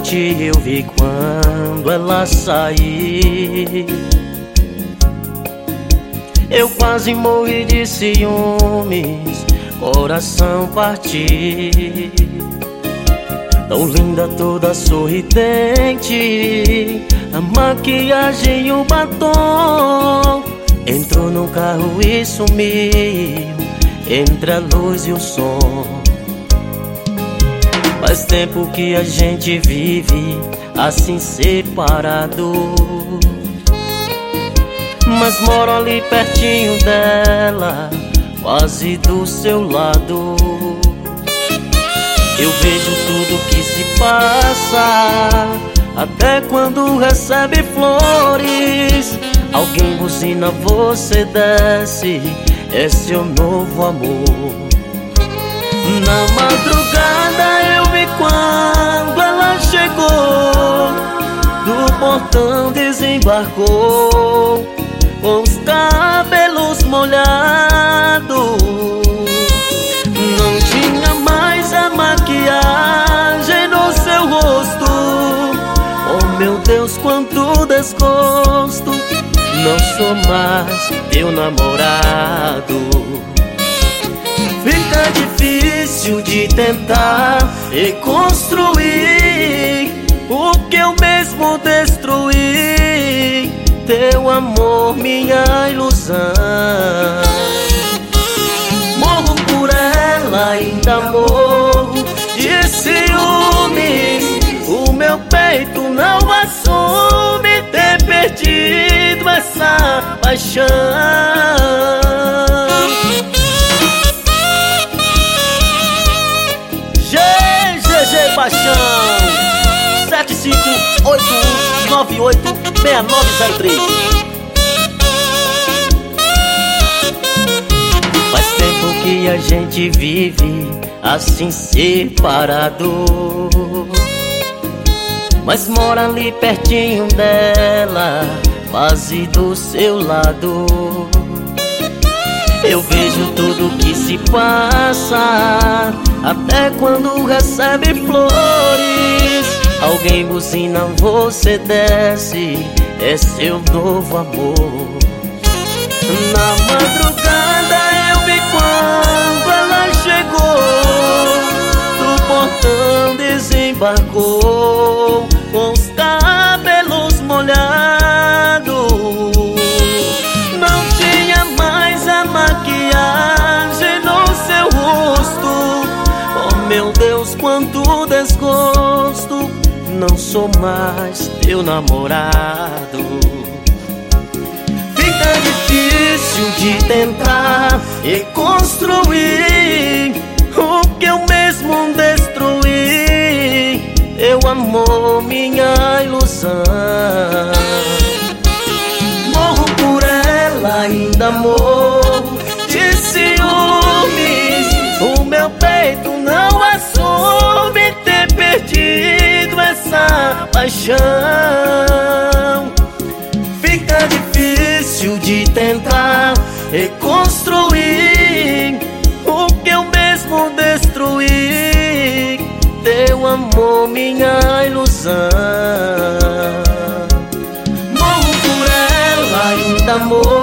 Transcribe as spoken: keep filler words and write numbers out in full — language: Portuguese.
noite eu vi quando ela saiu. Eu quase morri de ciúmes, coração partiu. Tão linda, toda sorridente, a maquiagem e o batom. Entrou no carro e sumiu entre a luz e o som. Faz tempo que a gente vive assim separado, mas moro ali pertinho dela, quase do seu lado. Eu vejo tudo que se passa, até quando recebe flores. Alguém buzina, você desce, é seu novo amor. Na madrugada eu vi quando ela chegou, do portão desembarcou, com os cabelos molhados. Não tinha mais a maquiagem no seu rosto. Oh meu Deus, quanto desgosto. Não sou mais teu namorado. Fica difícil de tentar reconstruir o que eu mesmo destruí. Teu amor, minha ilusão. Morro por ela, ainda morro de ciúmes. O meu peito não assume ter perdido essa paixão. G G G Paixão sete cinco oito um nove oito seis nove zero três. Faz tempo que a gente vive assim separado, mas mora ali pertinho dela, quase do seu lado. Eu vejo tudo que se passa, até quando recebe flores. Alguém buzina, você desce, é seu novo amor. Na madrugada eu vi quando ela chegou, do portão desembarcou, com os cabelos molhados. Não tinha mais a maquiagem no seu rosto. Oh meu Deus, quanto desgosto. Não sou mais teu namorado. Fica difícil de tentar reconstruir o que eu mesmo destruí. Teu amor, minha ilusão. Morro por ela, ainda morro de ciúmes. O meu peito não assume ter perdido essa paixão. Fica difícil de tentar reconstruir o que eu mesmo destruí. Teu amor, minha ilusão. Morro por ela, ainda morro